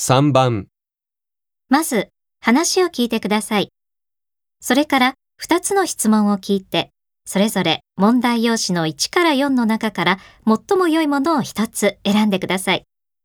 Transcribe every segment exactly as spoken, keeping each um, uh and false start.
さんばん、 まず、話を聞いてください。それからふたつの質問を聞いて、それぞれ問題用紙のいちからよんの中から最も良いものをひとつ選んでください。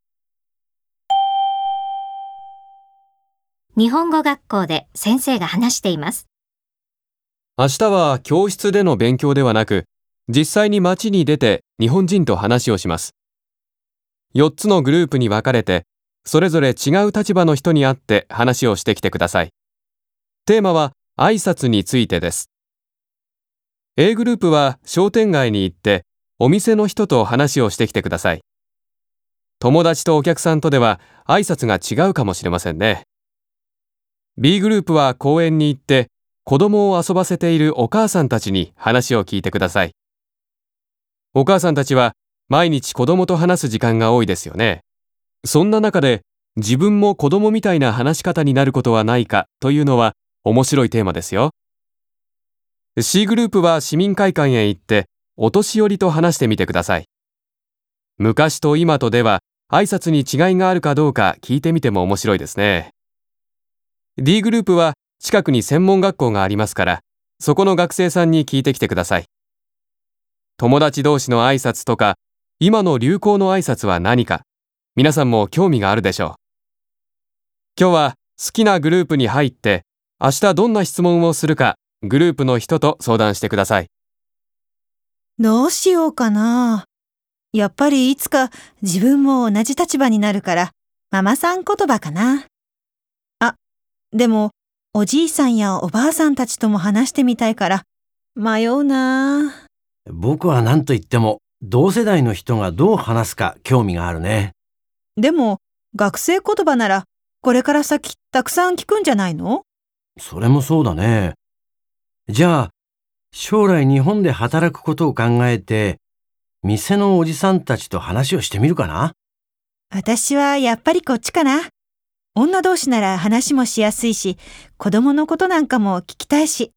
日本語学校で先生が話しています。 明日は教室での勉強ではなく、実際に街に出て日本人と話をします。よっつのグループに分かれて、それぞれ違う立場の人に会って話をしてきてください。テーマは挨拶についてです。A グループは商店街に行ってお店の人と話をしてきてください。友達とお客さんとでは挨拶が違うかもしれませんね。B グループは公園に行って子供を遊ばせているお母さんたちに話を聞いてください。お母さんたちは毎日子供と話す時間が多いですよね。そんな中で自分も子供みたいな話し方になることはないかというのは面白いテーマですよ。C グループは市民会館へ行ってお年寄りと話してみてください。昔と今とでは挨拶に違いがあるかどうか聞いてみても面白いですね。D グループは近くに専門学校がありますから、そこの学生さんに聞いてきてください。友達同士の挨拶とか、今の流行の挨拶は何か、皆さんも興味があるでしょう。今日は好きなグループに入って、明日どんな質問をするか、グループの人と相談してください。 どうしようかな。やっぱりいつか自分も同じ立場になるから、ママさん言葉かな。あ、でも、おじいさんやおばあさんたちとも話してみたいから、迷うな。 僕は何と言っても同世代の人がどう話すか興味があるね。 でも、学生言葉なら、これから先たくさん聞くんじゃないの？ それもそうだね。じゃあ、将来日本で働くことを考えて、店のおじさんたちと話をしてみるかな？ 私はやっぱりこっちかな。女同士なら話もしやすいし、子供のことなんかも聞きたいし。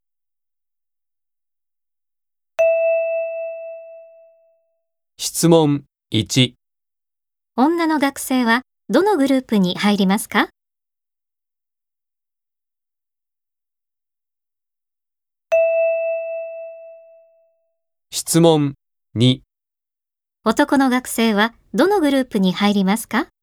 質問いち、 女の学生はどのグループに入りますか？ 質問に、 男の学生はどのグループに入りますか？